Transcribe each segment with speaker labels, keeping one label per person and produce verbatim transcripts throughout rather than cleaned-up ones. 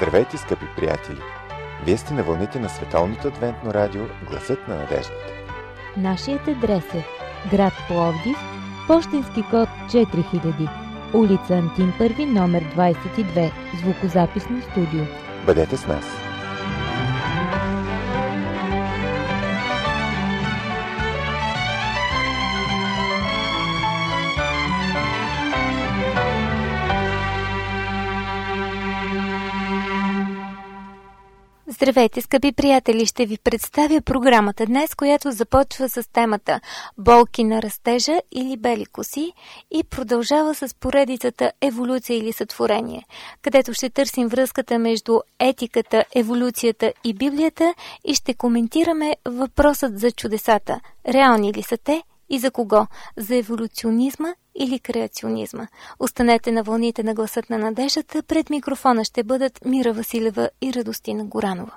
Speaker 1: Здравейте, скъпи приятели! Вие сте на вълните на Световното адвентно радио Гласът на надеждата.
Speaker 2: Нашият адрес е град Пловдив, пощенски код четири хиляди, улица Антим първи, номер двадесет и две, звукозаписно студио.
Speaker 1: Бъдете с нас!
Speaker 3: Здравейте, скъпи приятели! Ще ви представя програмата днес, която започва с темата болки на растежа или бели коси и продължава с поредицата еволюция или сътворение, където ще търсим връзката между етиката, еволюцията и Библията и ще коментираме въпросът за чудесата. Реални ли са те и за кого? За еволюционизма или креационизма? Останете на вълните на Гласът на надеждата. Пред микрофона ще бъдат Мира Василева и Радостина Горанова.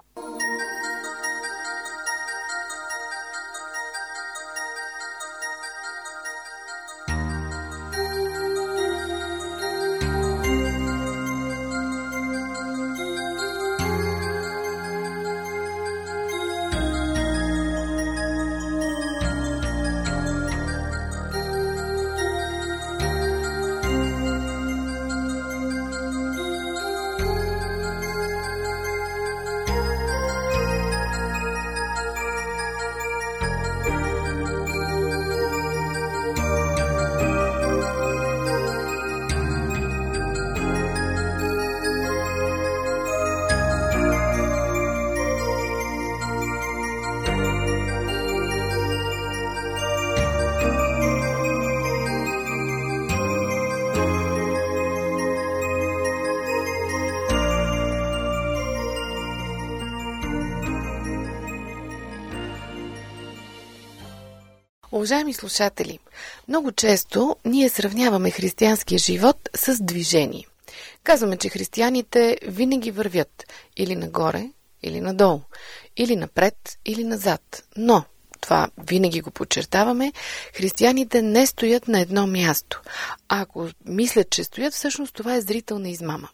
Speaker 4: Уважаеми слушатели, много често ние сравняваме християнския живот с движение. Казваме, че християните винаги вървят или нагоре, или надолу, или напред, или назад. Но, това винаги го подчертаваме, християните не стоят на едно място. А ако мислят, че стоят, всъщност това е зрителна измама.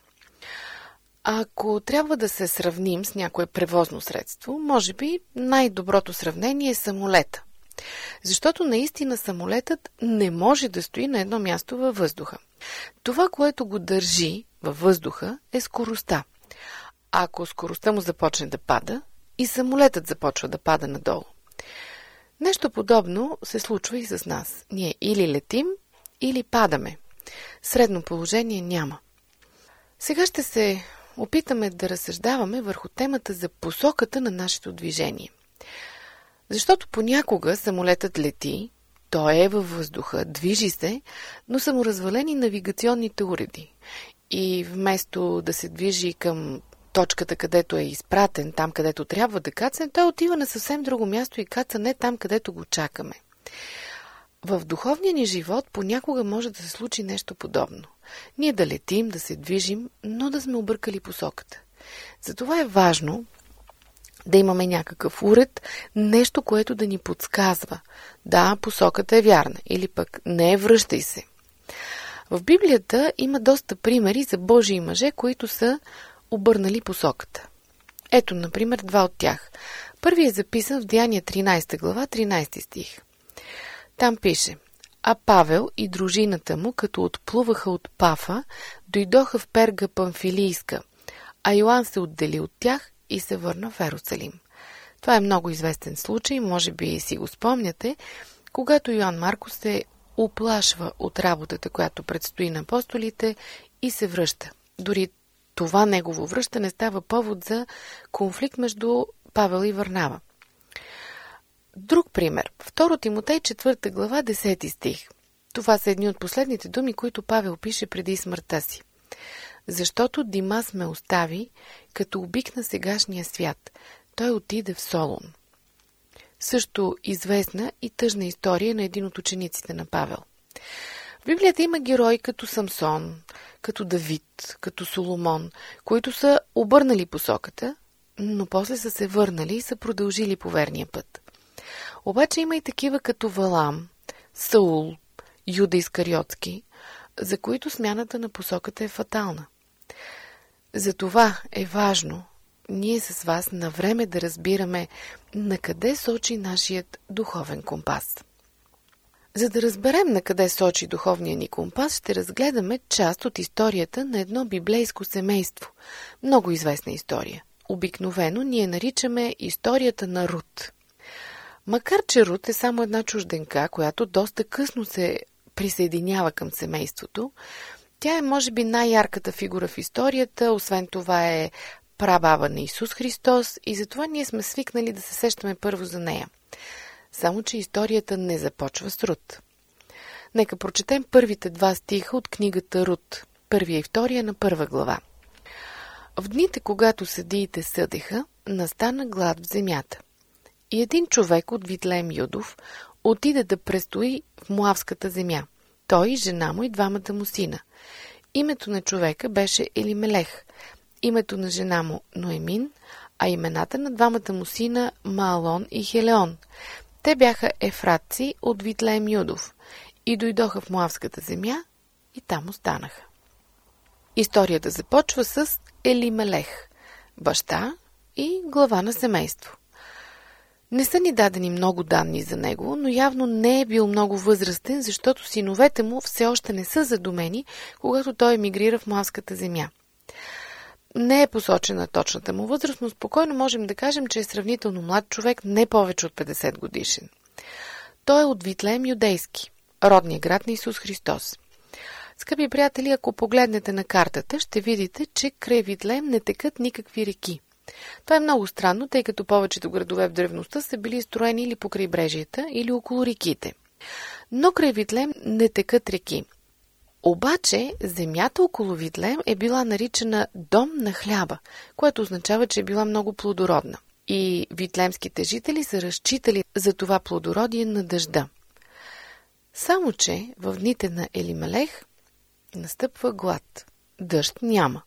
Speaker 4: Ако трябва да се сравним с някое превозно средство, може би най-доброто сравнение е самолета. Защото наистина самолетът не може да стои на едно място във въздуха. Това, което го държи във въздуха, е скоростта. Ако скоростта му започне да пада, и самолетът започва да пада надолу. Нещо подобно се случва и с нас. Ние или летим, или падаме. Средно положение няма. Сега ще се опитаме да разсъждаваме върху темата за посоката на нашето движение. Защото понякога самолетът лети, той е във въздуха, движи се, но са му развалени навигационните уреди. И вместо да се движи към точката, където е изпратен, там където трябва да кацне, той отива на съвсем друго място и каца не там, където го чакаме. В духовния ни живот понякога може да се случи нещо подобно. Ние да летим, да се движим, но да сме объркали посоката. Затова е важно да имаме някакъв уред, нещо, което да ни подсказва. Да, посоката е вярна, или пък не, връщай се. В Библията има доста примери за Божии мъже, които са обърнали посоката. Ето, например, два от тях. Първият е записан в Деяния тринадесета глава, тринадесети стих. Там пише: А Павел и дружината му, като отплуваха от Пафа, дойдоха в Перга Памфилийска, а Йоан се отдели от тях и се върна в Ерусалим. Това е много известен случай, може би си го спомняте, когато Йоан Маркос се уплашва от работата, която предстои на апостолите и се връща. Дори това негово връщане става повод за конфликт между Павел и Варнава. Друг пример. Второ Тимотей четвърта глава, десети стих. Това са едни от последните думи, които Павел пише преди смъртта си. Защото Димас ме остави, като обикна сегашния свят. Той отиде в Солун. Също известна и тъжна история на един от учениците на Павел. В Библията има герои като Самсон, като Давид, като Соломон, които са обърнали посоката, но после са се върнали и са продължили по верния път. Обаче има и такива като Валам, Саул, Юда Искариотски, за които смяната на посоката е фатална. Затова е важно ние с вас на време да разбираме на къде сочи нашият духовен компас. За да разберем на къде сочи духовния ни компас, ще разгледаме част от историята на едно библейско семейство. Много известна история. Обикновено ние наричаме историята на Рут. Макар че Рут е само една чужденка, която доста късно се присъединява към семейството, тя е може би най-ярката фигура в историята, освен това е прабаба на Исус Христос и затова ние сме свикнали да се сещаме първо за нея. Само че историята не започва с Рут. Нека прочетем първите два стиха от книгата Рут, първия и втория на първа глава. В дните, когато съдиите съдеха, настана глад в земята. И един човек от Витлеем Юдов отиде да престои в Моавската земя. Той, жена му и двамата му сина. Името на човека беше Елимелех, името на жена му Ноемин, а имената на двамата му сина Маалон и Хелеон. Те бяха ефратци от Витлеем Юдов и дойдоха в Моавската земя и там останаха. Историята започва с Елимелех, баща и глава на семейство. Не са ни дадени много данни за него, но явно не е бил много възрастен, защото синовете му все още не са задумени, когато той емигрира в Моавската земя. Не е посочена точната му възраст, но спокойно можем да кажем, че е сравнително млад човек, не повече от петдесет годишен. Той е от Витлеем юдейски, родния град на Исус Христос. Скъпи приятели, ако погледнете на картата, ще видите, че край Витлеем не текат никакви реки. Това е много странно, тъй като повечето градове в древността са били строени или по крайбрежията, или около реките. Но край Витлеем не текат реки. Обаче земята около Витлеем е била наричана дом на хляба, което означава, че е била много плодородна. И витлеемските жители са разчитали за това плодородие на дъжда. Само че в дните на Елимелех настъпва глад. Дъжд няма.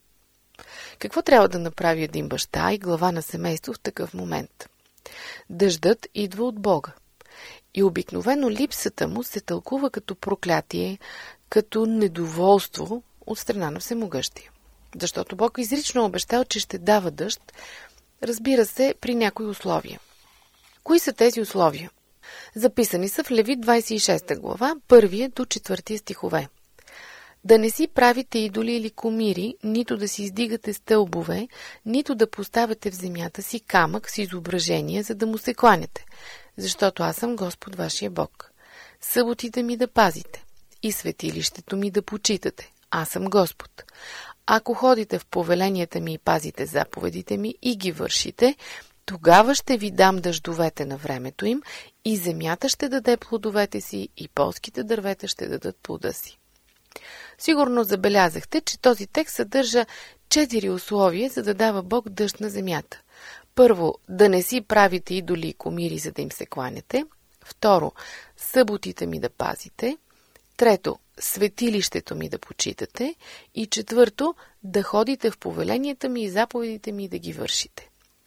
Speaker 4: Какво трябва да направи един баща и глава на семейство в такъв момент? Дъждът идва от Бога. И обикновено липсата му се тълкува като проклятие, като недоволство от страна на Всемогъщия. Защото Бог изрично е обещал, че ще дава дъжд, разбира се, при някои условия. Кои са тези условия? Записани са в Левит двадесет и шеста глава, първия до четвъртия стихове. Да не си правите идоли или комири, нито да си издигате стълбове, нито да поставяте в земята си камък с изображение, за да му се кланяте, защото аз съм Господ вашия Бог. Съботите ми да пазите и светилището ми да почитате. Аз съм Господ. Ако ходите в повеленията ми и пазите заповедите ми и ги вършите, тогава ще ви дам дъждовете на времето им и земята ще даде плодовете си и полските дървета ще дадат плода си. Сигурно забелязахте, че този текст съдържа четири условия, за да дава Бог дъжд на земята. Първо, да не си правите идоли и комири, за да им се кланяте. Второ, съботите ми да пазите. Трето, светилището ми да почитате. И четвърто, да ходите в повеленията ми и заповедите ми да ги вършите.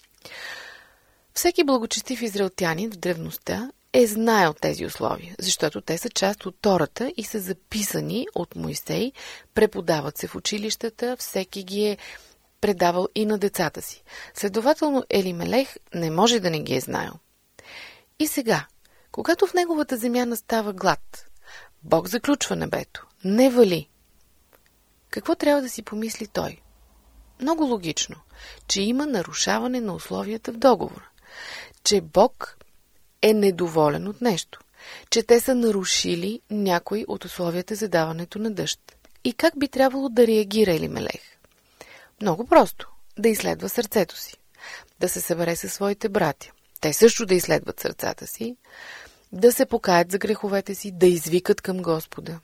Speaker 4: Всеки благочестив израелтянин в древността е знаел тези условия, защото те са част от Тората и са записани от Мойсей, преподават се в училищата, всеки ги е предавал и на децата си. Следователно Елимелех не може да не ги е знаел. И сега, когато в неговата земя настава глад, Бог заключва небето, не вали. Какво трябва да си помисли той? Много логично, че има нарушаване на условията в договора, че Бог е недоволен от нещо, че те са нарушили някои от условията за даването на дъжд. И как би трябвало да реагира Елимелех? Много просто. Да изследва сърцето си. Да се събере със своите братя. Те също да изследват сърцата си. Да се покаят за греховете си. Да извикат към Господа.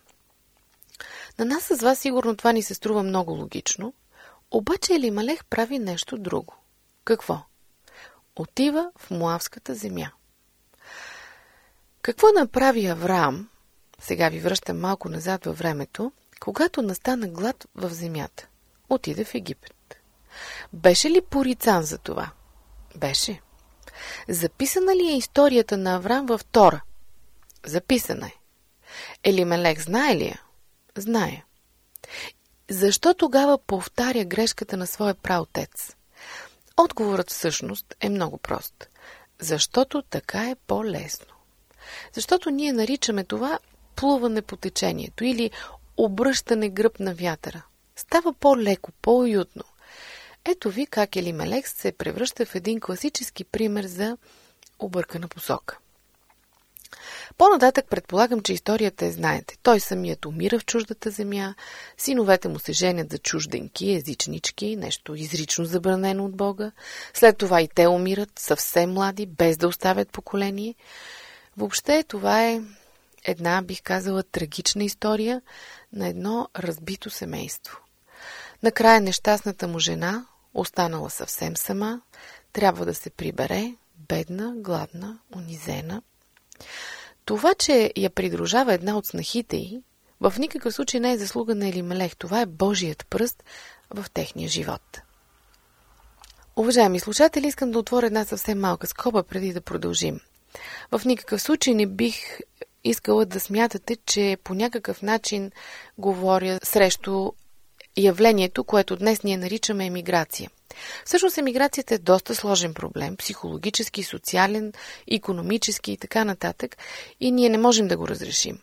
Speaker 4: На нас с вас сигурно това ни се струва много логично. Обаче Елимелех прави нещо друго. Какво? Отива в Моавската земя. Какво направи Авраам, сега ви връщам малко назад във времето, когато настана глад в земята? Отиде в Египет. Беше ли порицан за това? Беше. Записана ли е историята на Авраам във Тора? Записана е. Елимелех знае ли я? Знае. защо тогава повтаря грешката на своя праотец? Отговорът всъщност е много прост. Защото така е по-лесно. Защото ние наричаме това плуване по течението или обръщане гръб на вятъра. Става по-леко, по-уютно. Ето ви как Елимелех се превръща в един класически пример за объркана посока. По-нататък предполагам, че историята е знаете. Той самият умира в чуждата земя, синовете му се женят за чужденки, езичнички, нещо изрично забранено от Бога. След това и те умират съвсем млади, без да оставят поколение. Въобще това е една, бих казала, трагична история на едно разбито семейство. Накрая нещастната му жена, останала съвсем сама, трябва да се прибере, бедна, гладна, унизена. Това, че я придружава една от снахите й, в никакъв случай не е заслуга на Елимелех. Това е Божият пръст в техния живот. Уважаеми слушатели, искам да отворя една съвсем малка скоба преди да продължим. В никакъв случай не бих искала да смятате, че по някакъв начин говоря срещу явлението, което днес ние наричаме емиграция. Всъщност емиграцията е доста сложен проблем, психологически, социален, икономически и така нататък, и ние не можем да го разрешим.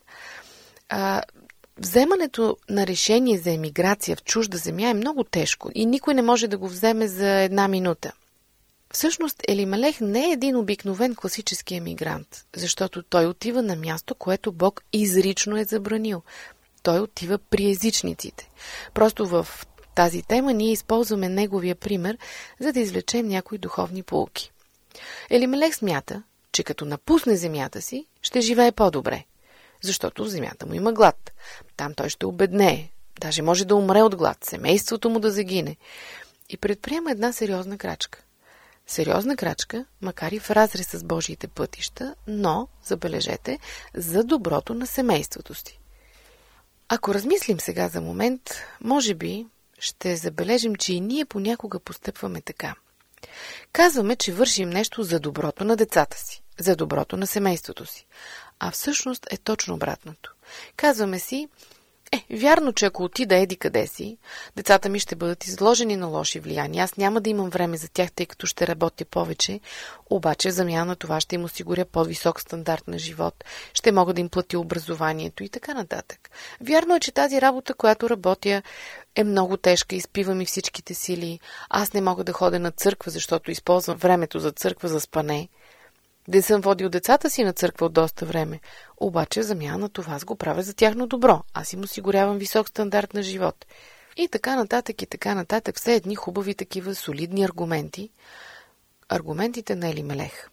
Speaker 4: А, вземането на решение за емиграция в чужда земя е много тежко и никой не може да го вземе за една минута. Всъщност Елимелех не е един обикновен класически емигрант, защото той отива на място, което Бог изрично е забранил. Той отива при езичниците. Просто в тази тема ние използваме неговия пример, за да извлечем някои духовни поуки. Елимелех смята, че като напусне земята си, ще живее по-добре, защото в земята му има глад. Там той ще обеднее, даже може да умре от глад, семейството му да загине. И предприема една сериозна крачка. Сериозна крачка, макар и в разрез с Божиите пътища, но, забележете, за доброто на семейството си. Ако размислим сега за момент, може би ще забележим, че и ние понякога постъпваме така. Казваме, че вършим нещо за доброто на децата си, за доброто на семейството си, а всъщност е точно обратното. Казваме си, е, вярно, че ако отида еди къде си, децата ми ще бъдат изложени на лоши влияния. Аз няма да имам време за тях, тъй като ще работя повече, обаче в замяна на това ще им осигуря по-висок стандарт на живот, ще мога да им платя образованието и така нататък. Вярно е, че тази работа, която работя, е много тежка, изпивам и всичките сили. Аз не мога да ходя на църква, защото използвам времето за църква за спане. Не съм водил децата си на църква от доста време, обаче замяна на това аз го правя за тяхно добро. Аз им осигурявам висок стандарт на живот. И така нататък, и така нататък. Все едни хубави такива солидни аргументи. Аргументите на Елимелех.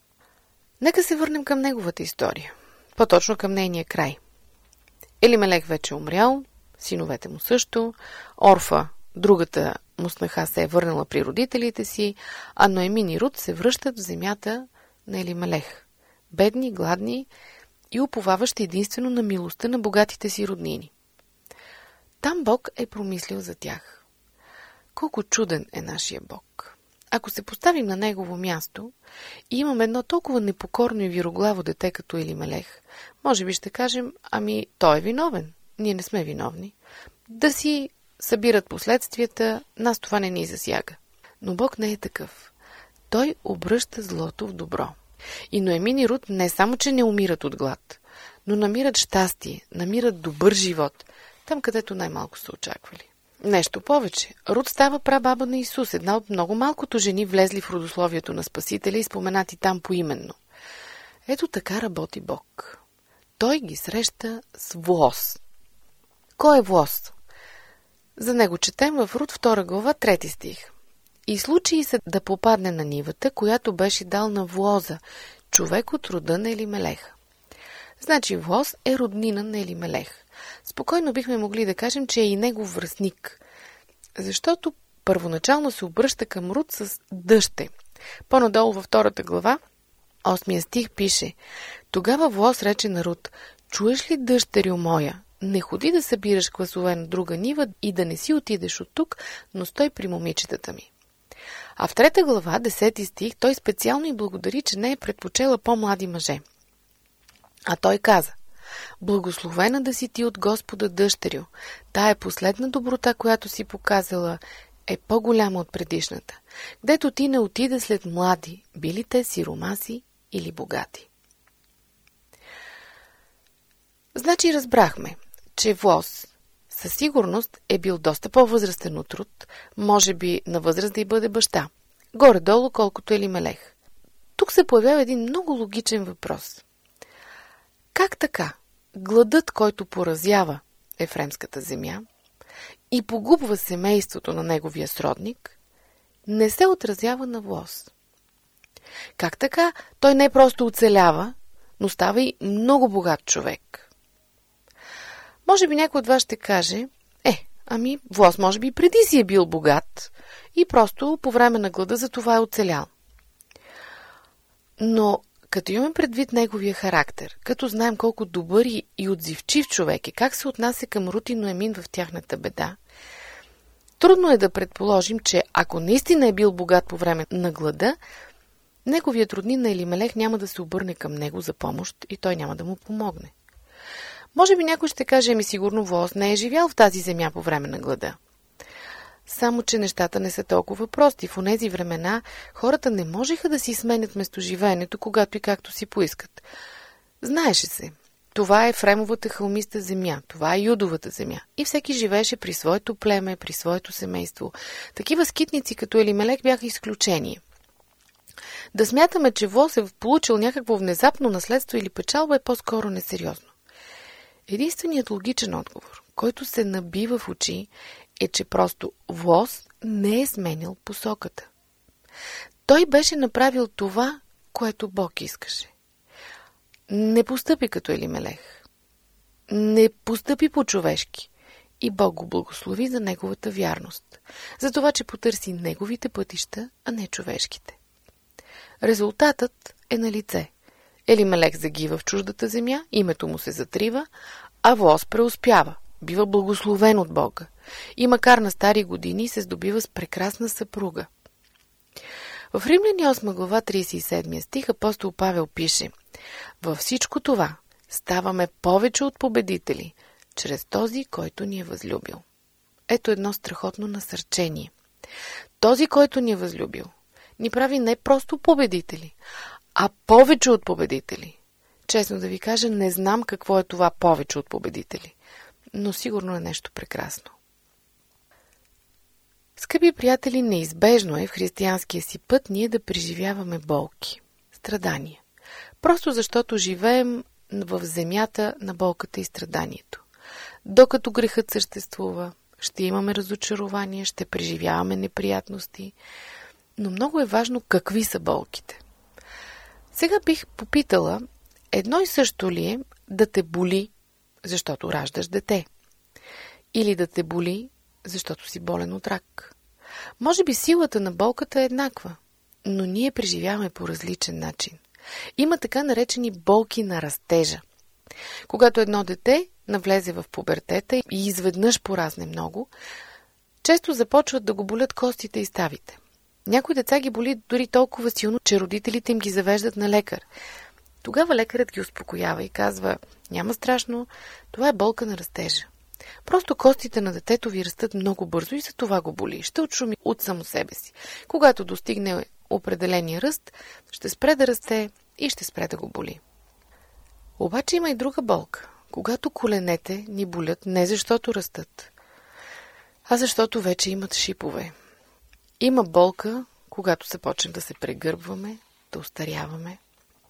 Speaker 4: Нека се върнем към неговата история. По-точно към нейния край. Елимелех вече умрял, синовете му също, Орфа, другата му снаха, се е върнала при родителите си, а Ноемин и Рут се връщат в земята на Елимелех. Бедни, гладни и уповаващи единствено на милостта на богатите си роднини. Там Бог е промислил за тях. Колко чуден е нашия Бог! Ако се поставим на негово място и имаме едно толкова непокорно и вироглаво дете като Елимелех, може би ще кажем, ами той е виновен. Ние не сме виновни. Да си събират последствията, нас това не ни засяга. Но Бог не е такъв. Той обръща злото в добро. И Ноемин и Рут не само, че не умират от глад, но намират щастие, намират добър живот, там където най-малко са очаквали. Нещо повече. Рут става прабаба на Исус, една от много малкото жени влезли в родословието на Спасителя и споменати там поименно. Ето така работи Бог. Той ги среща с влост. Кой е влост? За него четем в Рут втора глава, трети стих. И случи се да попадне на нивата, която беше дал на Влоза, човек от рода на Елимелех. Значи Влоз е роднина на Елимелех. Спокойно бихме могли да кажем, че е и негов връстник, защото първоначално се обръща към Рут с дъще. По-надолу във втората глава, осмия стих пише: Тогава Влоз рече на Рут: Чуеш ли, дъщерю моя? Не ходи да събираш класове на друга нива и да не си отидеш от тук, но стой при момичетата ми. А в трета глава, десети стих, той специално и благодари, че не е предпочела по-млади мъже. А той каза: благословена да си ти от Господа, дъщерю. Тая последна доброта, която си показала, е по-голяма от предишната, гдето ти не отида след млади, били те сиромаси или богати. Значи разбрахме, че Влос със сигурност е бил доста по-възрастен от Рут, може би на възраст да й бъде баща, горе-долу колкото Елимелех. Тук се появява един много логичен въпрос. Как така гладът, който поразява Ефремската земя и погубва семейството на неговия сродник, не се отразява на Влос? Как така той не просто оцелява, но става и много богат човек? Може би някой от вас ще каже, е, ами Влос може би преди си е бил богат и просто по време на глада за това е оцелял. Но като имаме предвид неговия характер, като знаем колко добър и отзивчив човек е, как се отнася към Рут и Ноемин в тяхната беда, трудно е да предположим, че ако наистина е бил богат по време на глада, неговият роднин на Елимелех няма да се обърне към него за помощ и той няма да му помогне. Може би някой ще каже, ами сигурно Влос не е живял в тази земя по време на глада. Само че нещата не са толкова прости. В онези времена хората не можеха да си сменят местоживеенето, когато и както си поискат. Знаеше се, това е Ефремовата хълмиста земя, това е Юдовата земя. И всеки живееше при своето племе, при своето семейство. Такива скитници като Елимелех бяха изключение. Да смятаме, че Влос е получил някакво внезапно наследство или печалба е по-скоро несериозно. Единственият логичен отговор, който се набива в очи, е, че просто Влос не е сменил посоката. Той беше направил това, което Бог искаше. Не постъпи като Елимелех. Не постъпи по-човешки. И Бог го благослови за неговата вярност. За това, че потърси неговите пътища, а не човешките. Резултатът е на лице. Елимелех загива в чуждата земя, името му се затрива, а Влос преуспява, бива благословен от Бога. И макар на стари години се здобива с прекрасна съпруга. В Римляни осма глава тридесет и седми стих апостол Павел пише: във всичко това ставаме повече от победители, чрез този, който ни е възлюбил. Ето едно страхотно насърчение. Този, който ни е възлюбил, ни прави не просто победители, а повече от победители. Честно да ви кажа, не знам какво е това повече от победители, но сигурно е нещо прекрасно. Скъпи приятели, неизбежно е в християнския си път ние да преживяваме болки, страдания. Просто защото живеем в земята на болката и страданието. Докато грехът съществува, ще имаме разочарование, ще преживяваме неприятности, но много е важно какви са болките. Сега бих попитала, едно и също ли е да те боли, защото раждаш дете? Или да те боли, защото си болен от рак? Може би силата на болката е еднаква, но ние преживяваме по различен начин. Има така наречени болки на растежа. Когато едно дете навлезе в пубертета и изведнъж поразне много, често започват да го болят костите и ставите. Някои деца ги боли дори толкова силно, че родителите им ги завеждат на лекар. Тогава лекарът ги успокоява и казва: няма страшно, това е болка на растежа. Просто костите на детето ви растат много бързо и за това го боли. Ще отшуми от само себе си. Когато достигне определения ръст, ще спре да расте и ще спре да го боли. Обаче има и друга болка. Когато коленете ни болят не защото растат, а защото вече имат шипове. Има болка, когато започнем да се прегърбваме, да остаряваме.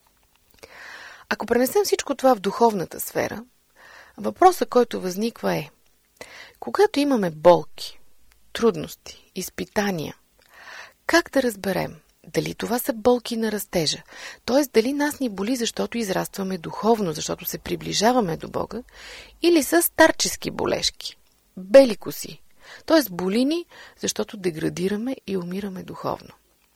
Speaker 4: Ако пренесем всичко това в духовната сфера, въпросът, който възниква е: когато имаме болки, трудности, изпитания, как да разберем дали това са болки на растежа? Т.е. дали нас ни боли, защото израстваме духовно, защото се приближаваме до Бога, или са старчески болешки, бели коси, т.е. боли ни, защото деградираме и умираме духовно.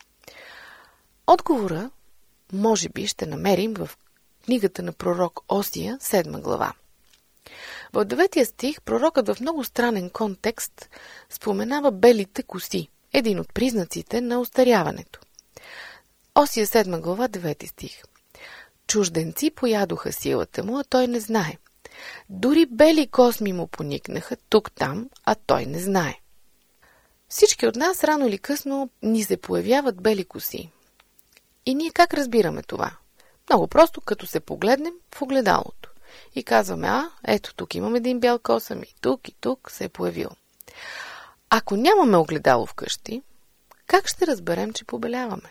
Speaker 4: Отговора може би ще намерим в книгата на пророк Осия, седма глава. В деветия стих пророкът в много странен контекст споменава белите коси, един от признаците на остаряването. Осия седма глава, девети стих. Чужденци поядоха силата му, а той не знае. Дори бели косми му поникнаха тук-там, а той не знае. Всички от нас рано или късно ни се появяват бели коси. И ние как разбираме това? Много просто, като се погледнем в огледалото. И казваме, а, ето тук имам един бял косъм и тук и тук се е появил. Ако нямаме огледало вкъщи, как ще разберем, че побеляваме?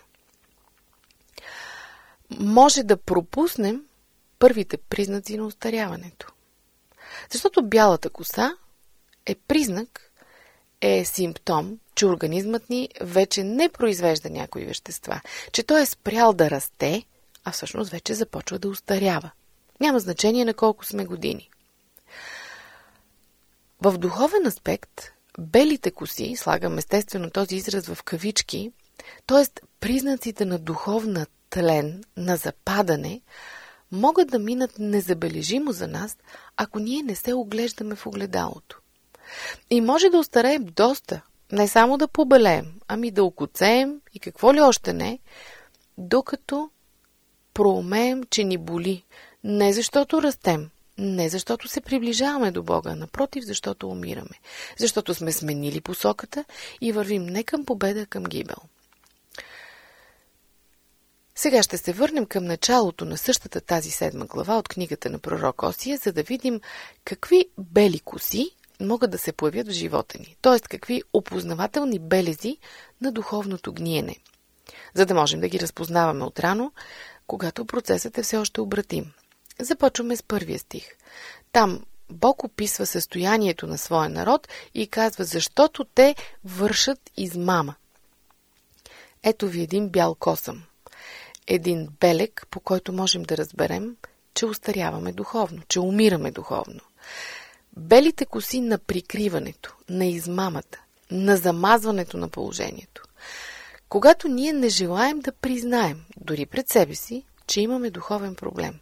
Speaker 4: Може да пропуснем първите признаци на остаряването. Защото бялата коса е признак, е симптом, че организмът ни вече не произвежда някои вещества, че той е спрял да расте, а всъщност вече започва да остарява. Няма значение на колко сме години. В духовен аспект, белите коси, слагам естествено този израз в кавички, т.е. признаците на духовна тлен, на западане, могат да минат незабележимо за нас, ако ние не се оглеждаме в огледалото. И може да остареем доста, не само да побелеем, ами да окоцеем и какво ли още не, докато проумеем, че ни боли. Не защото растем, не защото се приближаваме до Бога, напротив, защото умираме. Защото сме сменили посоката и вървим не към победа, а към гибел. Сега ще се върнем към началото на същата тази седма глава от книгата на пророк Осия, за да видим какви бели коси могат да се появят в живота ни, т.е. какви опознавателни белези на духовното гниене, за да можем да ги разпознаваме отрано, когато процесът е все още обратим. Започваме с първия стих. Там Бог описва състоянието на своя народ и казва, защото те вършат измама. Ето ви един бял косъм. Един белег, по който можем да разберем, че остаряваме духовно, че умираме духовно. Белите коси на прикриването, на измамата, на замазването на положението. Когато ние не желаем да признаем, дори пред себе си, че имаме духовен проблем.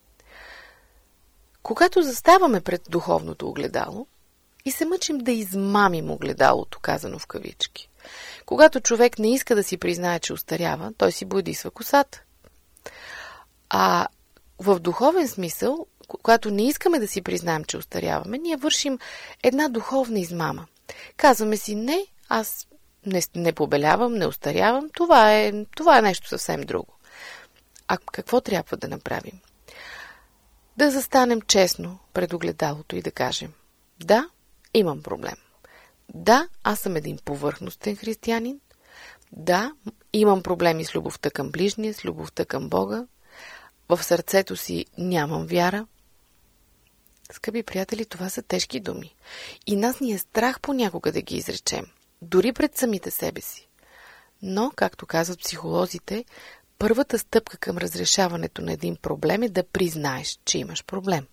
Speaker 4: Когато заставаме пред духовното огледало и се мъчим да измамим огледалото, казано в кавички. Когато човек не иска да си признае, че остарява, той си бодисва косата. А в духовен смисъл, когато не искаме да си признаем, че остаряваме, ние вършим една духовна измама. Казваме си, не, аз не, не побелявам, не остарявам, това е, това е нещо съвсем друго. А какво трябва да направим? Да застанем честно пред огледалото и да кажем, да, имам проблем. Да, аз съм един повърхностен християнин. Да, имам проблеми с любовта към ближния, с любовта към Бога. В сърцето си нямам вяра. Скъпи приятели, това са тежки думи. И нас ни е страх понякога да ги изречем, дори пред самите себе си. Но, както казват психолозите, първата стъпка към разрешаването на един проблем е да признаеш, че имаш проблем.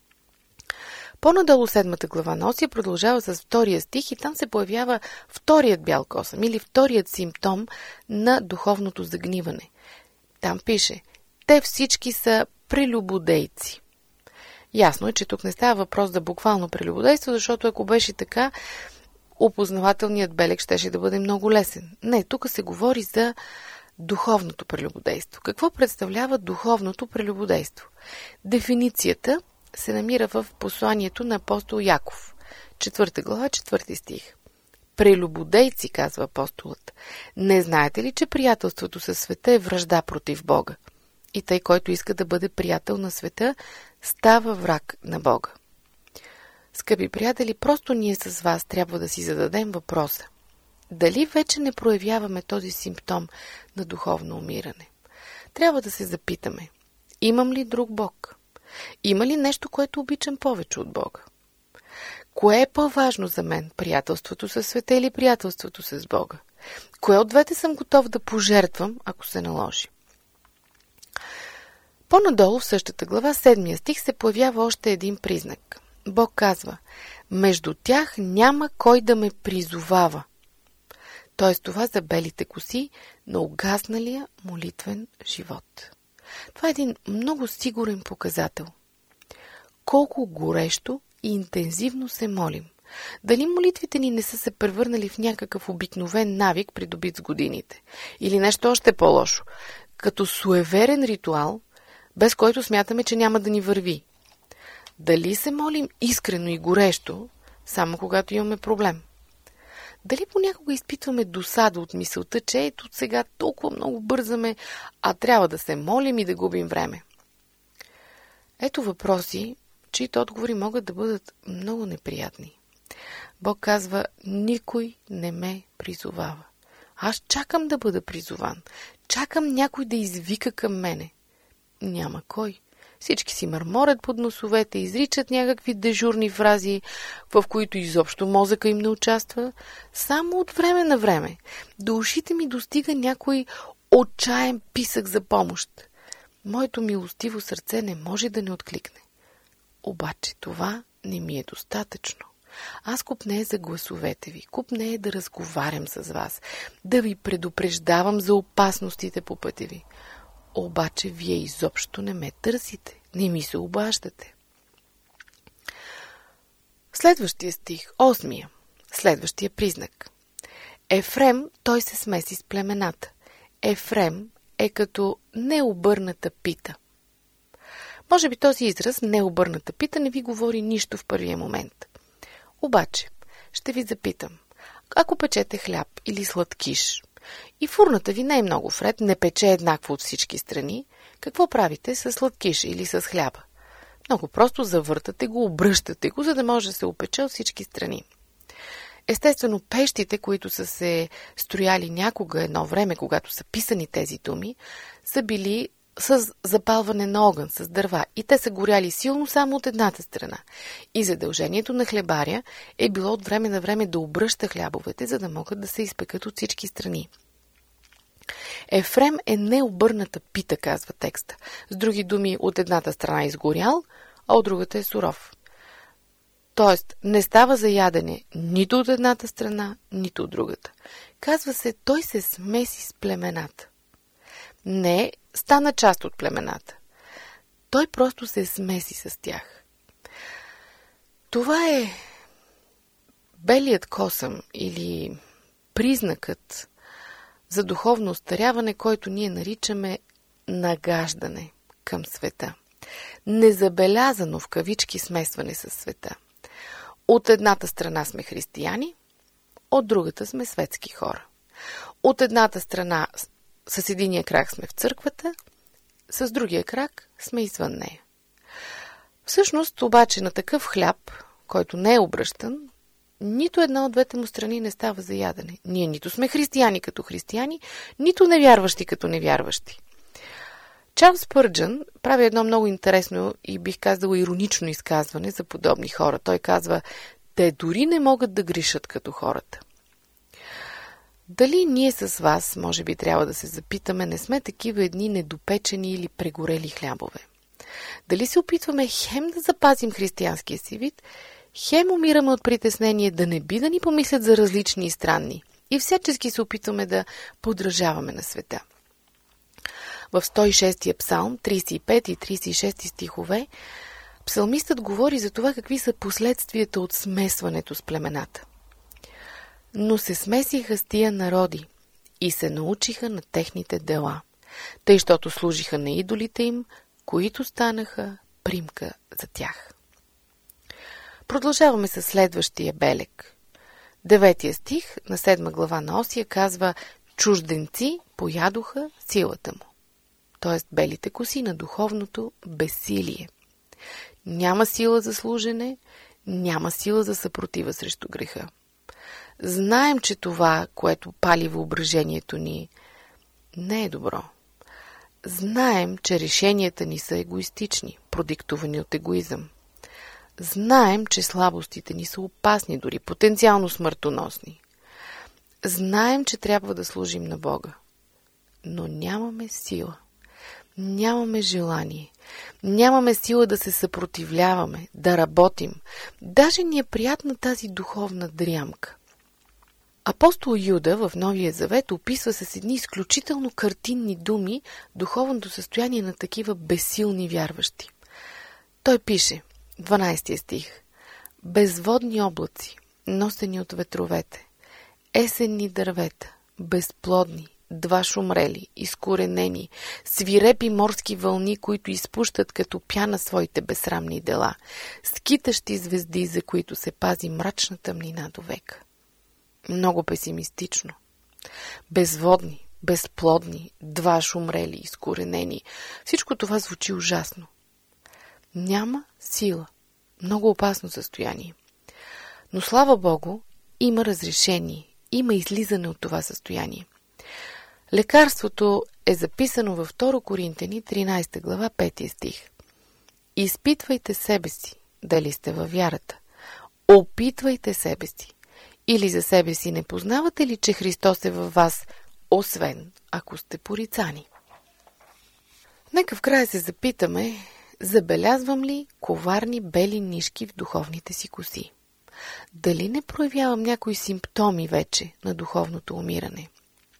Speaker 4: По-надолу седмата глава на Осия продължава с втория стих и там се появява вторият бял косъм или вторият симптом на духовното загниване. Там пише, те всички са прелюбодейци. Ясно е, че тук не става въпрос за буквално прелюбодейство, защото ако беше така, опознавателният белег щеше да бъде много лесен. Не, тук се говори за духовното прелюбодейство. Какво представлява духовното прелюбодейство? Дефиницията се намира в посланието на апостол Яков, четвърта глава, четвърти стих. Прелюбодейци, казва апостолът, не знаете ли, че приятелството със света е вражда против Бога? И тъй, който иска да бъде приятел на света, става враг на Бога. Скъпи приятели, просто ние с вас трябва да си зададем въпроса. Дали вече не проявяваме този симптом на духовно умиране? Трябва да се запитаме, имам ли друг Бог? Има ли нещо, което обичам повече от Бога? Кое е по-важно за мен? Приятелството със света или приятелството с Бога? Кое от двете съм готов да пожертвам, ако се наложи? По-надолу в същата глава, седмия стих, се появява още един признак. Бог казва, между тях няма кой да ме призовава. Т.е. това за белите коси на угасналия молитвен живот. Това е един много сигурен показател. Колко горещо и интензивно се молим. Дали молитвите ни не са се превърнали в някакъв обикновен навик, придобит с годините? Или нещо още по-лошо? Като суеверен ритуал, без който смятаме, че няма да ни върви. Дали се молим искрено и горещо, само когато имаме проблем? Дали понякога изпитваме досада от мисълта, че ето сега толкова много бързаме, а трябва да се молим и да губим време? Ето въпроси, чието отговори могат да бъдат много неприятни. Бог казва, никой не ме призовава. Аз чакам да бъда призован. Чакам някой да извика към мене. Няма кой. Всички си мърморят под носовете, изричат някакви дежурни фрази, в които изобщо мозъка им не участва. Само от време на време до ушите ми достига някой отчаян писък за помощ. Моето милостиво сърце не може да не откликне. Обаче това не ми е достатъчно. Аз купнея за гласовете ви, купнея да разговарям с вас, да ви предупреждавам за опасностите по пътя ви. Обаче вие изобщо не ме търсите, не ми се обаждате. Следващия стих, осмия, следващия признак. Ефрем, той се смеси с племената. Ефрем е като необърната пита. Може би този израз, необърната пита, не ви говори нищо в първия момент. Обаче, ще ви запитам, ако печете хляб или сладкиш и фурната ви не е много вред, не пече еднакво от всички страни, какво правите с сладкиш или с хляба? Много просто завъртате го, обръщате го, за да може да се опече от всички страни. Естествено, пещите, които са се строяли някога едно време, когато са писани тези думи, са били с запалване на огън, с дърва, и те са горяли силно само от едната страна. И задължението на хлебаря е било от време на време да обръща хлябовете, за да могат да се изпекат от всички страни. Ефрем е необърната пита, казва текста. С други думи, от едната страна е изгорял, а от другата е суров. Тоест, не става за ядене нито от едната страна, нито от другата. Казва се, той се смеси с племената. Не стана част от племената. Той просто се смеси с тях. Това е белият косъм или признакът за духовно остаряване, който ние наричаме нагаждане към света. Незабелязано в кавички смесване с света. От едната страна сме християни, от другата сме светски хора. От едната страна с единия крак сме в църквата, с другия крак сме извън нея. Всъщност, обаче, на такъв хляб, който не е обръщан, нито една от двете му страни не става за ядене. Ние нито сме християни като християни, нито невярващи като невярващи. Чарлз Спърджън прави едно много интересно и бих казала иронично изказване за подобни хора. Той казва, те дори не могат да грешат като хората. Дали ние с вас, може би трябва да се запитаме, не сме такива едни недопечени или прегорели хлябове? Дали се опитваме хем да запазим християнския си вид, хем умираме от притеснение да не би да ни помислят за различни и странни и всячески се опитваме да подражаваме на света? В сто и шести псалм, тридесет и пети и тридесет и шести стихове, псалмистът говори за това какви са последствията от смесването с племената. Но се смесиха с тия народи и се научиха на техните дела, тъй, щото служиха на идолите им, които станаха примка за тях. Продължаваме с следващия белег. Деветия стих на седма глава на Осия казва, чужденци поядоха силата му. Т.е. белите коси на духовното безсилие. Няма сила за служене, няма сила за съпротива срещу греха. Знаем, че това, което пали въображението ни, не е добро. Знаем, че решенията ни са егоистични, продиктувани от егоизъм. Знаем, че слабостите ни са опасни, дори потенциално смъртоносни. Знаем, че трябва да служим на Бога. Но нямаме сила. Нямаме желание. Нямаме сила да се съпротивляваме, да работим. Даже ни е приятна тази духовна дрямка. Апостол Юда в Новия Завет описва с едни изключително картинни думи духовното състояние на такива безсилни вярващи. Той пише, дванадесети стих, безводни облаци, носени от ветровете, есенни дървета, безплодни, два шумрели, изкоренени, свирепи морски вълни, които изпущат като пяна своите безсрамни дела, скитащи звезди, за които се пази мрачна тъмнина до века. Много песимистично. Безводни, безплодни, два шумрели, изкоренени. Всичко това звучи ужасно. Няма сила. Много опасно състояние. Но слава Богу, има разрешение, има излизане от това състояние. Лекарството е записано във втора Коринтяни, тринадесета глава, пети стих. Изпитвайте себе си, дали сте във вярата. Опитвайте себе си. Или за себе си не познавате ли, че Христос е във вас, освен ако сте порицани? Нека в края се запитаме, забелязвам ли коварни бели нишки в духовните си коси? Дали не проявявам някои симптоми вече на духовното умиране?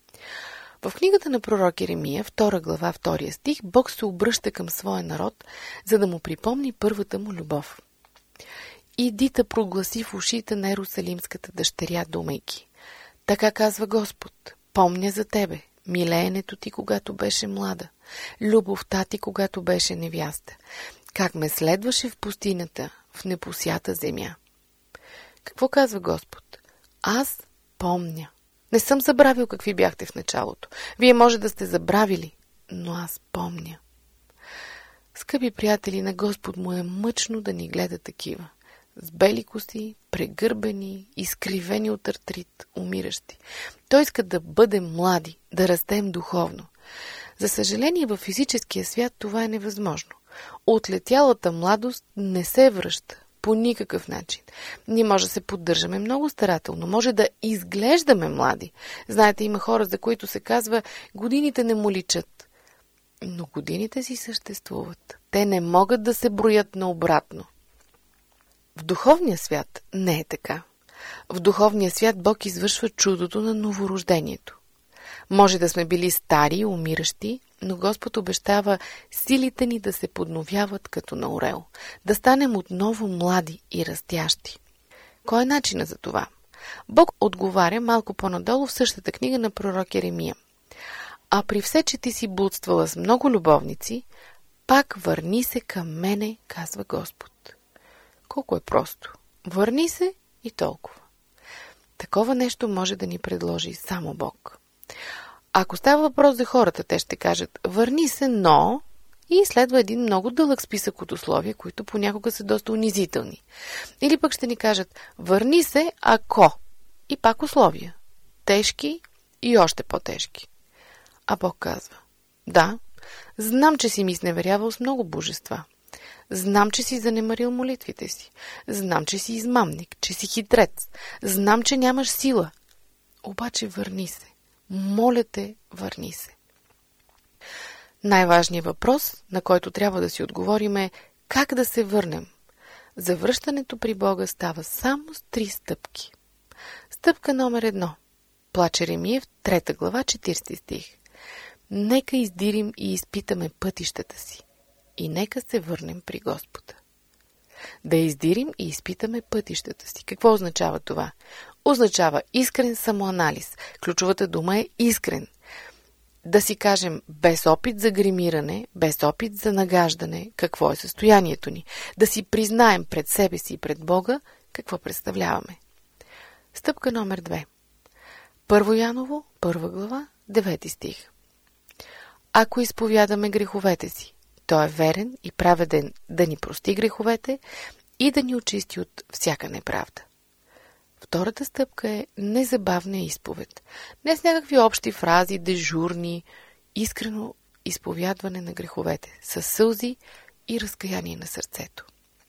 Speaker 4: В книгата на пророк Еремия, втора глава, втория стих, Бог се обръща към своя народ, за да му припомни първата му любов. Иди да прогласи в ушите на Ерусалимската дъщеря, думайки: така казва Господ, помня за тебе, милеенето ти, когато беше млада, любовта ти, когато беше невяста, как ме следваше в пустинята, в непосята земя. Какво казва Господ? Аз помня. Не съм забравил какви бяхте в началото. Вие може да сте забравили, но аз помня. Скъпи приятели, на Господ му е мъчно да ни гледа такива. С бели коси, прегърбени, изкривени от артрит, умиращи. Той иска да бъдем млади, да растем духовно. За съжаление, във физическия свят това е невъзможно. Отлетялата младост не се връща по никакъв начин. Ние може да се поддържаме много старателно, може да изглеждаме млади. Знаете, има хора, за които се казва, годините не му личат. Но годините си съществуват. Те не могат да се броят наобратно. В духовния свят не е така. В духовния свят Бог извършва чудото на новорождението. Може да сме били стари и умиращи, но Господ обещава силите ни да се подновяват като на орел, да станем отново млади и растящи. Кой е начинът за това? Бог отговаря малко по-надолу в същата книга на пророк Еремия. А при все, че ти си блудствала с много любовници, пак върни се към мене, казва Господ. Колко е просто. Върни се и толкова. Такова нещо може да ни предложи само Бог. Ако става въпрос за хората, те ще кажат: върни се, но... И следва един много дълъг списък от условия, които понякога са доста унизителни. Или пък ще ни кажат: върни се, ако... И пак условия. Тежки и още по-тежки. А Бог казва: да, знам, че си ми изневерявал с много божества. Знам, че си занемарил молитвите си. Знам, че си измамник, че си хитрец. Знам, че нямаш сила. Обаче върни се. Моля те, върни се. Най-важният въпрос, на който трябва да си отговорим, е как да се върнем. Завръщането при Бога става само с три стъпки. Стъпка номер едно. Плач Еремия в трета глава, четиридесети стих. Нека издирим и изпитаме пътищата си. И нека се върнем при Господа. Да издирим и изпитаме пътищата си. Какво означава това? Означава искрен самоанализ. Ключовата дума е искрен. Да си кажем без опит за гримиране, без опит за нагаждане, какво е състоянието ни. Да си признаем пред себе си и пред Бога какво представляваме. Стъпка номер две. Първо Яново, първа глава, девети стих. Ако изповядаме греховете си, Той е верен и праведен да ни прости греховете и да ни очисти от всяка неправда. Втората стъпка е незабавна изповед. Не с някакви общи фрази, дежурни, искрено изповядване на греховете, с сълзи и разкаяние на сърцето.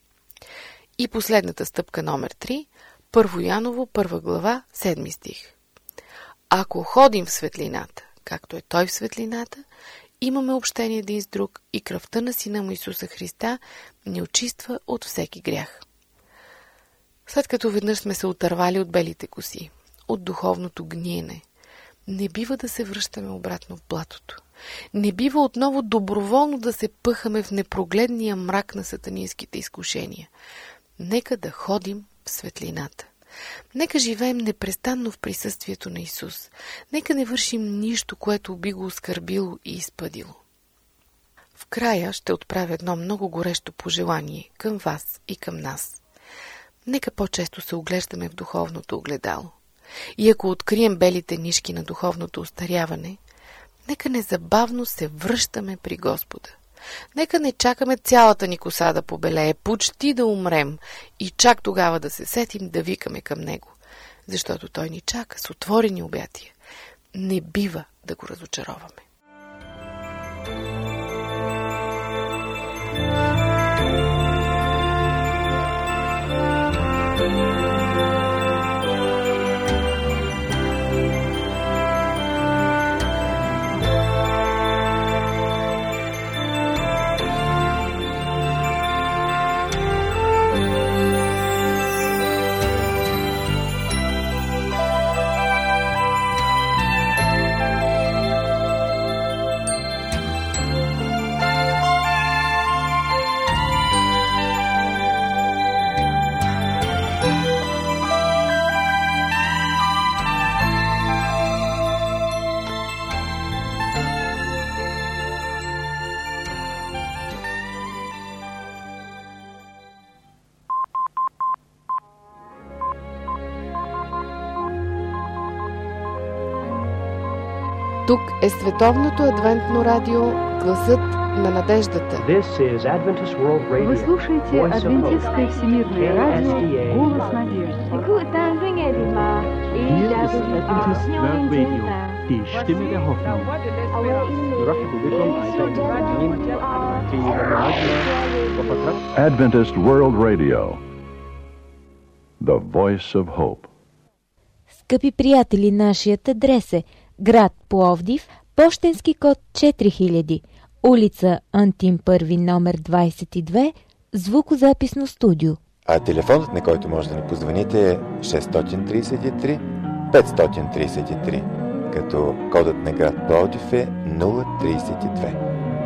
Speaker 4: И последната стъпка номер три, Първо Яново, първа глава, седми стих. Ако ходим в светлината, както е Той в светлината, имаме общение един с друг и кръвта на Сина му Исуса Христа ни очиства от всеки грях. След като веднъж сме се отървали от белите коси, от духовното гниене, не бива да се връщаме обратно в блатото. Не бива отново доброволно да се пъхаме в непрогледния мрак на сатанинските изкушения. Нека да ходим в светлината. Нека живеем непрестанно в присъствието на Исус. Нека не вършим нищо, което би го оскърбило и изпъдило. В края ще отправя едно много горещо пожелание към вас и към нас. Нека по-често се оглеждаме в духовното огледало. И ако открием белите нишки на духовното остаряване, нека незабавно се връщаме при Господа. Нека не чакаме цялата ни коса да побелее, почти да умрем и чак тогава да се сетим да викаме към Него, защото Той ни чака с отворени обятия. Не бива да го разочароваме. Тук е Световното адвентно радио, гласът на надеждата.
Speaker 5: Вы слушаете Адвентистское всемирное радио, голос надежды.
Speaker 6: Adventist World Radio, the voice of hope.
Speaker 2: Скъпи приятели, нашият адрес е град Пловдив, пощенски код четири хиляди, улица Антим Първи, номер двадесет и две, звукозаписно студио.
Speaker 1: А телефонът, на който може да ни позвоните, е шест три три пет три три, като кодът на град Пловдив е нула тридесет и две.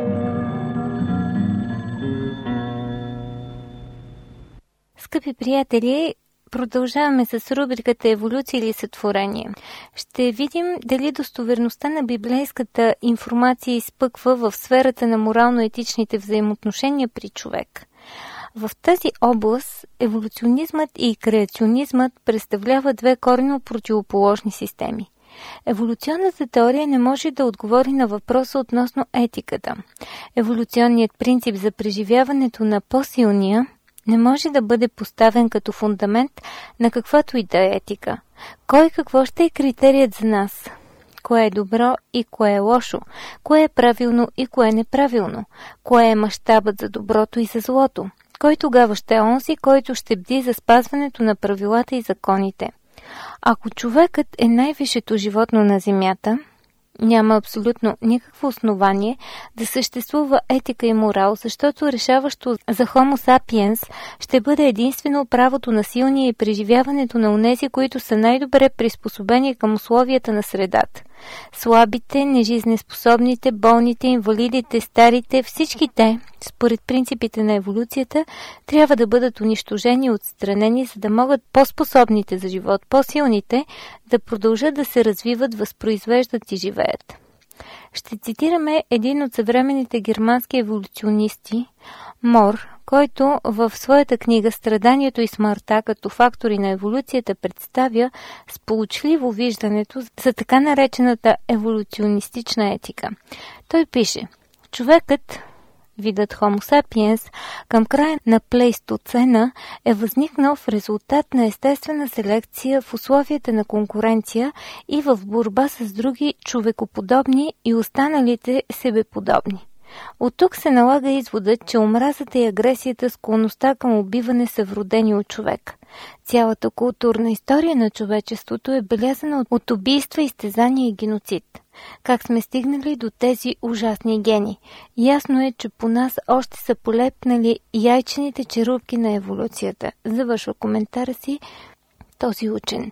Speaker 3: Скъпи приятели, продължаваме с рубриката Еволюция или сътворение. Ще видим дали достоверността на библейската информация изпъква в сферата на морално-етичните взаимоотношения при човек. В тази област еволюционизмът и креационизмът представляват две коренно противоположни системи. Еволюционната теория не може да отговори на въпроса относно етиката. Еволюционният принцип за преживяването на по-силния не може да бъде поставен като фундамент на каквато и да е етика. Кой какво ще е критерият за нас? Кое е добро и кое е лошо? Кое е правилно и кое е неправилно? Кое е мащабът за доброто и за злото? Кой тогава ще е онзи, който ще бди за спазването на правилата и законите? Ако човекът е най-висшето животно на земята, няма абсолютно никакво основание да съществува етика и морал, защото решаващо за Homo sapiens ще бъде единствено правото на силния и преживяването на онези, които са най-добре приспособени към условията на средата. Слабите, нежизнеспособните, болните, инвалидите, старите, всички те, според принципите на еволюцията, трябва да бъдат унищожени и отстранени, за да могат по-способните за живот, по-силните, да продължат да се развиват, възпроизвеждат и живеят. Ще цитираме един от съвременните германски еволюционисти, Мор, който в своята книга «Страданието и смъртта като фактори на еволюцията» представя сполучливо виждането за така наречената еволюционистична етика. Той пише: човекът, видът Homo sapiens, към края на плейстоцена е възникнал в резултат на естествена селекция в условията на конкуренция и в борба с други човекоподобни и останалите себеподобни. От тук се налага изводът, че омразата и агресията, склонността към убиване са вродени от човек. Цялата културна история на човечеството е белязана от убийства, изтезания и геноцид. Как сме стигнали до тези ужасни гени? Ясно е, че по нас още са полепнали яйчените черупки на еволюцията. Завършва коментара си този учен.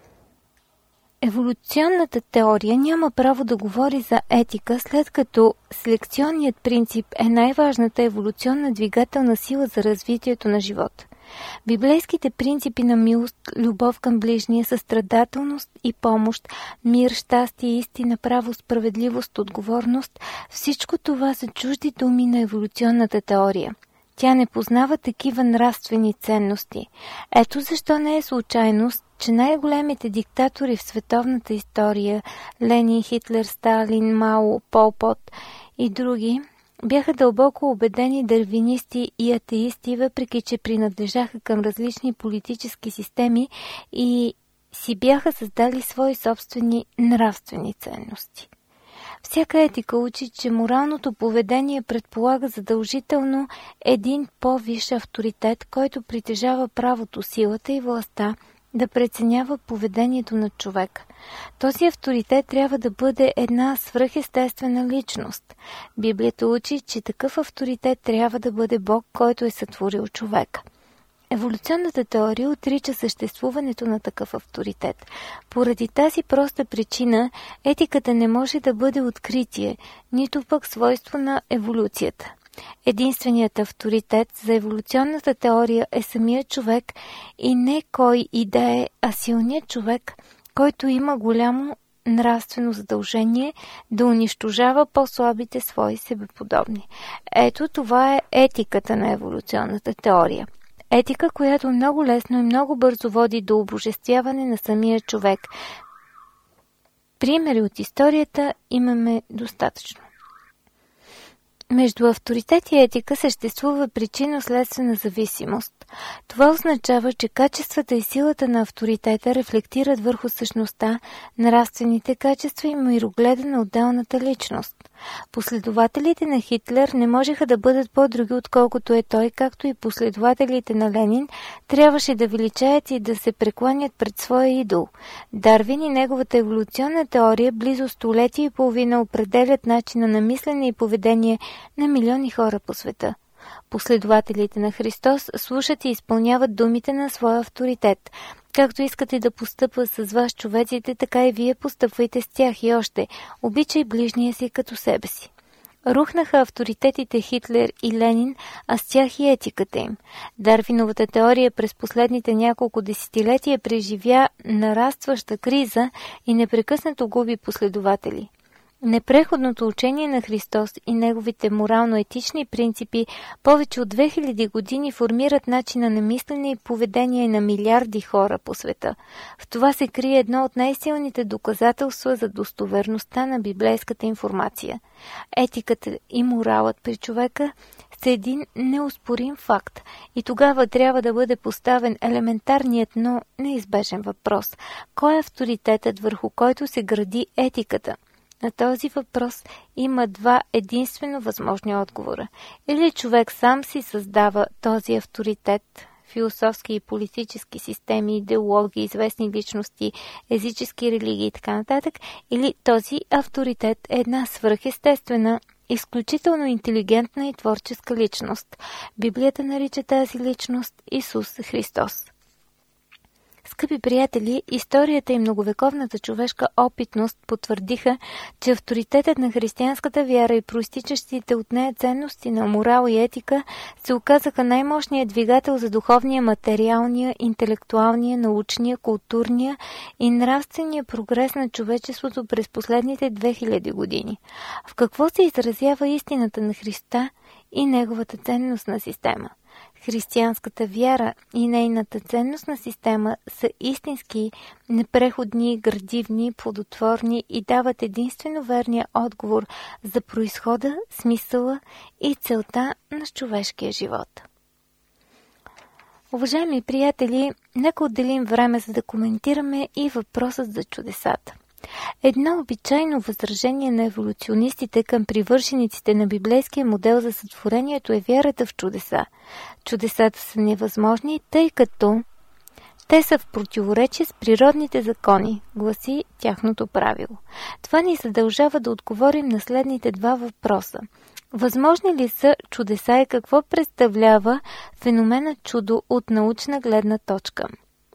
Speaker 3: Еволюционната теория няма право да говори за етика, след като селекционният принцип е най-важната еволюционна двигателна сила за развитието на живота. Библейските принципи на милост, любов към ближния, състрадателност и помощ, мир, щастие, истина, право, справедливост, отговорност – всичко това са чужди думи на еволюционната теория. Тя не познава такива нравствени ценности. Ето защо не е случайност, че най-големите диктатори в световната история – Ленин, Хитлер, Сталин, Мао, Пол Пот и други – бяха дълбоко убедени дарвинисти и атеисти, въпреки че принадлежаха към различни политически системи и си бяха създали свои собствени нравствени ценности. Всяка етика учи, че моралното поведение предполага задължително един по-висш авторитет, който притежава правото, силата и властта да преценява поведението на човек. Този авторитет трябва да бъде една свръхестествена личност. Библията учи, че такъв авторитет трябва да бъде Бог, който е сътворил човека. Еволюционната теория отрича съществуването на такъв авторитет. Поради тази проста причина, етиката не може да бъде откритие, нито пък свойство на еволюцията. Единственият авторитет за еволюционната теория е самият човек и не кой и да е, а силният човек, който има голямо нравствено задължение да унищожава по-слабите свои себеподобни. Ето това е етиката на еволюционната теория. Етика, която много лесно и много бързо води до обожествяване на самия човек. Примери от историята имаме достатъчно. Между авторитет и етика съществува причинно-следствена зависимост. Това означава, че качествата и силата на авторитета рефлектират върху същността, нравствените качества и мирогледа на отделната личност. Последователите на Хитлер не можеха да бъдат по-други, отколкото е той, както и последователите на Ленин трябваше да величаят и да се прекланят пред своя идол. Дарвин и неговата еволюционна теория близо столетие и половина определят начина на мислене и поведение на милиони хора по света. Последователите на Христос слушат и изпълняват думите на своя авторитет. Както искате да постъпва с вас човеците, така и вие постъпвайте с тях и още. Обичай ближния си като себе си. Рухнаха авторитетите Хитлер и Ленин, а с тях и етиката им. Дарвиновата теория през последните няколко десетилетия преживя нарастваща криза и непрекъснато губи последователи. Непреходното учение на Христос и неговите морално-етични принципи повече от две хиляди години формират начина на мислене и поведение на милиарди хора по света. В това се крие едно от най-силните доказателства за достоверността на библейската информация. Етиката и моралът при човека са един неоспорим факт и тогава трябва да бъде поставен елементарният, но неизбежен въпрос. Кой е авторитетът, върху който се гради етиката? На този въпрос има два единствено възможни отговора. Или човек сам си създава този авторитет, философски и политически системи, идеологии, известни личности, езически религии и така нататък, или този авторитет е една свръхестествена, изключително интелигентна и творческа личност. Библията нарича тази личност Исус Христос. Скъпи приятели, историята и многовековната човешка опитност потвърдиха, че авторитетът на християнската вяра и проистичащите от нея ценности на морал и етика се оказаха най-мощният двигател за духовния, материалния, интелектуалния, научния, културния и нравствения прогрес на човечеството през последните две хиляди години. В какво се изразява истината на Христа и неговата ценностна система? Християнската вяра и нейната ценностна система са истински, непреходни, градивни, плодотворни и дават единствено верния отговор за произхода, смисъла и целта на човешкия живот. Уважаеми приятели, нека отделим време за да коментираме и въпросът за чудесата. Едно обичайно възражение на еволюционистите към привържениците на библейския модел за сътворението е вярата в чудеса. Чудесата са невъзможни, тъй като те са в противоречие с природните закони, гласи тяхното правило. Това ни задължава да отговорим на следните два въпроса. Възможни ли са чудеса и какво представлява феномена чудо от научна гледна точка?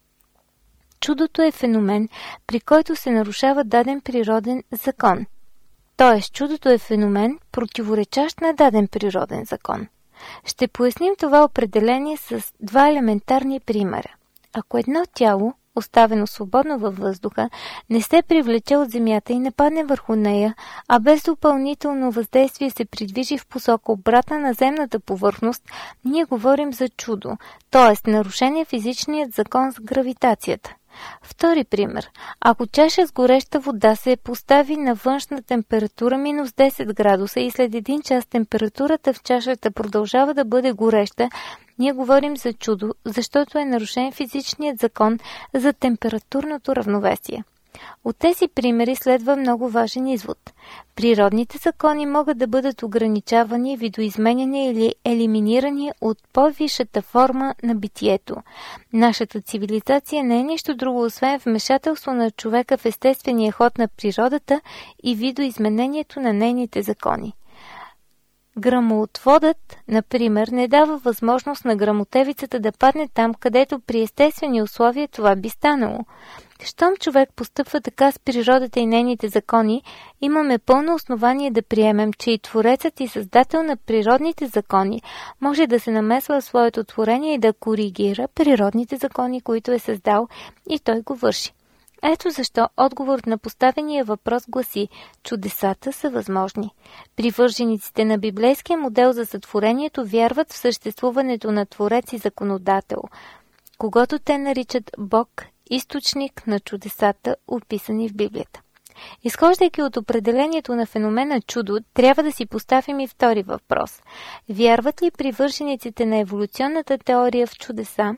Speaker 3: Чудото е феномен, при който се нарушава даден природен закон. Тоест, чудото е феномен, противоречащ на даден природен закон. Ще поясним това определение с два елементарни примера. Ако едно тяло, оставено свободно във въздуха, не се привлече от Земята и не падне върху нея, а без допълнително въздействие се придвижи в посока обратна на земната повърхност, ние говорим за чудо, т.е. нарушение физичният закон с гравитацията. Втори пример. Ако чаша с гореща вода се постави на външна температура минус десет градуса и след един час температурата в чашата продължава да бъде гореща, ние говорим за чудо, защото е нарушен физичният закон за температурното равновесие. От тези примери следва много важен извод. Природните закони могат да бъдат ограничавани, видоизменяни или елиминирани от по-висшата форма на битието. Нашата цивилизация не е нищо друго, освен вмешателство на човека в естествения ход на природата и видоизменението на нейните закони. Гръмоотводът, например, не дава възможност на гръмотевицата да падне там, където при естествени условия това би станало. Щом човек постъпва така с природата и нейните закони, имаме пълно основание да приемем, че и Творецът и Създател на природните закони може да се намесва в своето творение и да коригира природните закони, които е създал, и той го върши. Ето защо отговорът на поставения въпрос гласи: чудесата са възможни. Привържениците на библейския модел за сътворението вярват в съществуването на Творец и Законодател, когото те наричат Бог, източник на чудесата, описани в Библията. Изхождайки от определението на феномена чудо, трябва да си поставим и втори въпрос. Вярват ли привържениците на еволюционната теория в чудеса?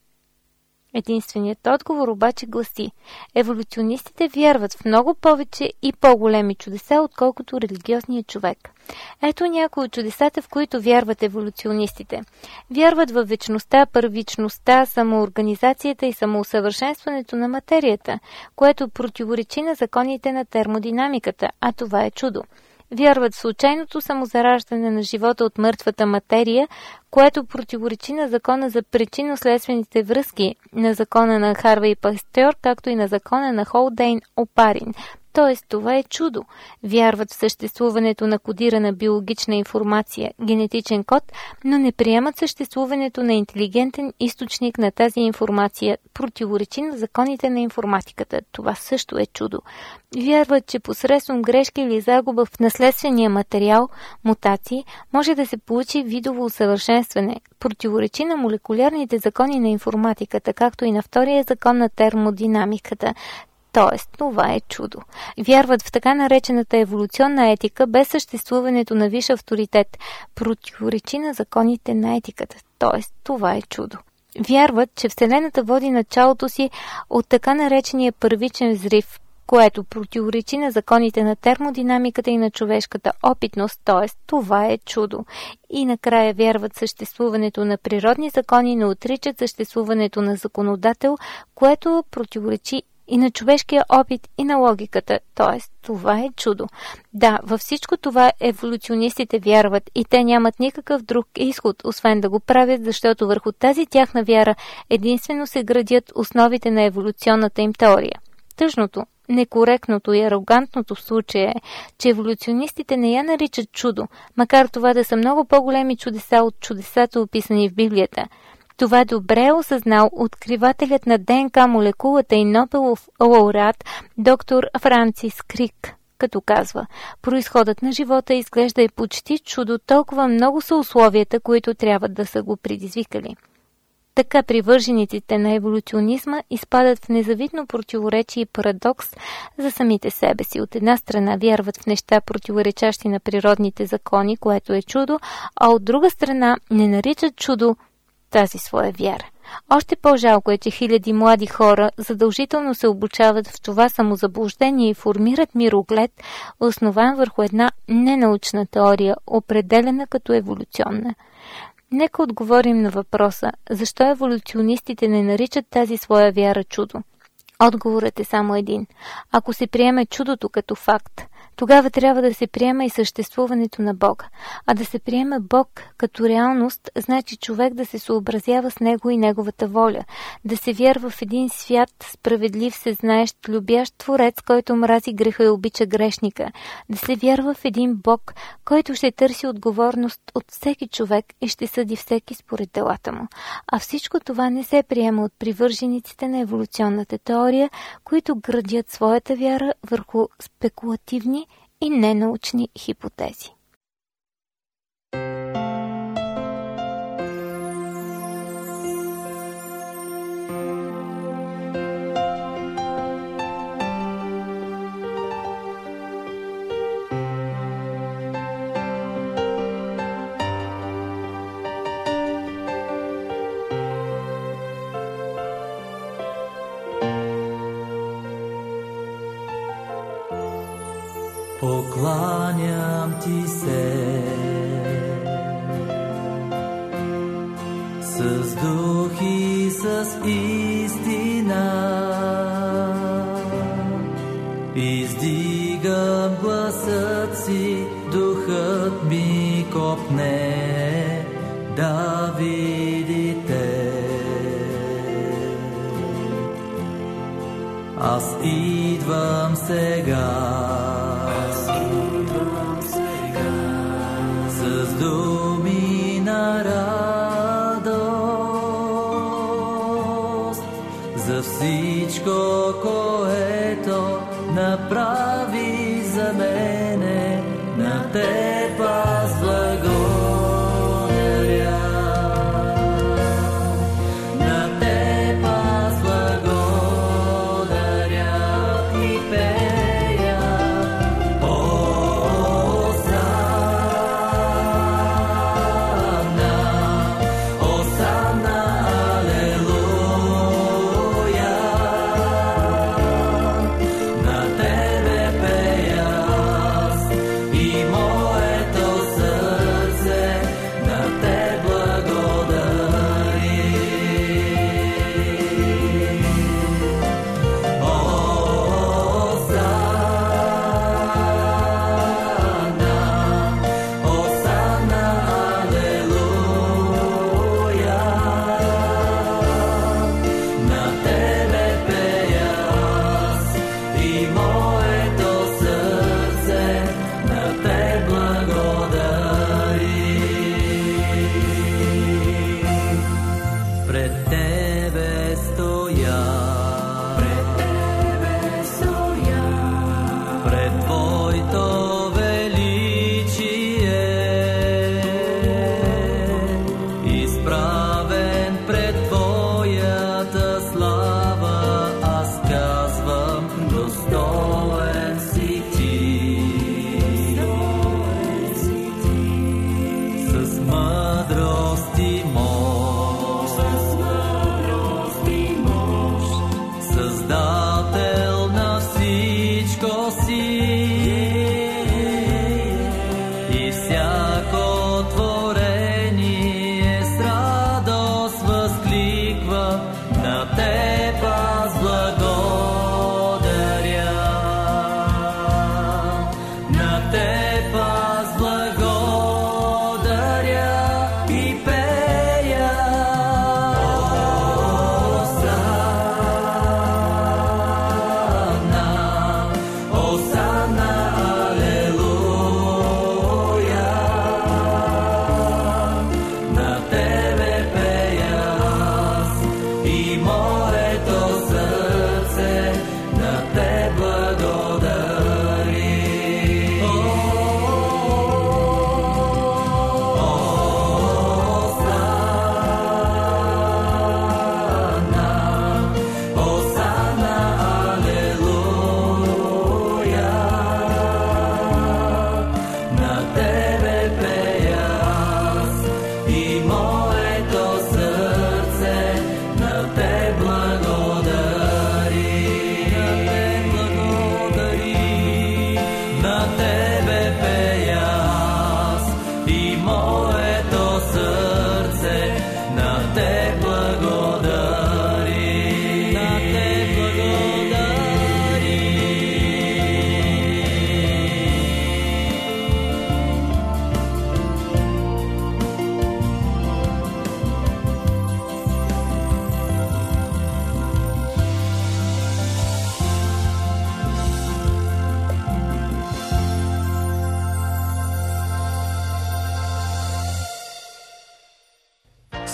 Speaker 3: Единственият отговор обаче гласи: еволюционистите вярват в много повече и по-големи чудеса, отколкото религиозният човек. Ето някои от чудесата, в които вярват еволюционистите. Вярват във вечността, първичността, самоорганизацията и самоусъвършенстването на материята, което противоречи на законите на термодинамиката, а това е чудо. Вярват в случайното самозараждане на живота от мъртвата материя, което противоречи на закона за причинно-следствените връзки, на закона на Харвей и Пастьор, както и на закона на Холдейн-Опарин. Тоест, това е чудо. Вярват в съществуването на кодирана биологична информация, генетичен код, но не приемат съществуването на интелигентен източник на тази информация, противоречи на законите на информатиката. Това също е чудо. Вярват, че посредством грешки или загуба в наследствения материал, мутации, може да се получи видово усъвършенстване, противоречи на молекулярните закони на информатиката, както и на втория закон на термодинамиката. Тоест, това е чудо. Вярват в така наречената еволюционна етика без съществуването на висш авторитет, противоречи на законите на етиката. Тоест, това е чудо. Вярват, че Вселената води началото си от така наречения първичен взрив, което противоречи на законите на термодинамиката и на човешката опитност, т.е. това е чудо. И накрая вярват в съществуването на природни закони, но отричат съществуването на законодател, което противоречи и на човешкия опит, и на логиката, т.е. това е чудо. Да, във всичко това еволюционистите вярват и те нямат никакъв друг изход, освен да го правят, защото върху тази тяхна вяра единствено се градят основите на еволюционната им теория. Тъжното, некоректното и арогантното в случая е, че еволюционистите не я наричат чудо, макар това да са много по-големи чудеса от чудесата, описани в Библията. Това добре е осъзнал откривателят на ДНК молекулата и Нобелов лауреат доктор Франсис Крик, като казва: произходът на живота изглежда е почти чудо, толкова много са условията, които трябва да са го предизвикали. Така привържениците на еволюционизма изпадат в незавидно противоречие и парадокс за самите себе си. От една страна вярват в неща, противоречащи на природните закони, което е чудо, а от друга страна не наричат чудо тази своя вяра. Още по-жалко е, че хиляди млади хора задължително се обучават в това самозаблуждение и формират мироглед, основан върху една ненаучна теория, определена като еволюционна. Нека отговорим на въпроса: защо еволюционистите не наричат тази своя вяра чудо? Отговорът е само един. Ако се приеме чудото като факт, тогава трябва да се приема и съществуването на Бога. А да се приеме Бог като реалност, значи човек да се съобразява с Него и Неговата воля, да се вярва в един свят, справедлив, всезнаещ, любящ Творец, който мрази греха и обича грешника, да се вярва в един Бог, който ще търси отговорност от всеки човек и ще съди всеки според делата му. А всичко това не се приема от привържениците на еволюционната теория, които градят своята вяра върху спекулативни и ненаучни хипотези.
Speaker 7: Покланям ти се с дух и с истина, издигам гласът си, духът ми копне да видите. Аз идвам сега с думи на радост за всичко, което направи за мене. На теб аз благодаря. На теб аз благодаря и пея. С мъдрост и мощ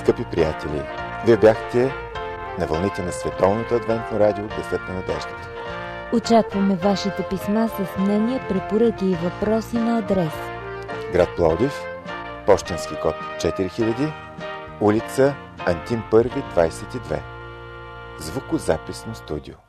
Speaker 1: Скъпи приятели, вие бяхте на вълните на Световното адвентно радио Гласът на надеждата.
Speaker 2: Очакваме вашите писма с мнения, препоръки и въпроси на адрес:
Speaker 1: град Пловдив, пощенски код четири хиляди, улица Антим първи, двайсет и две. Звукозаписно студио.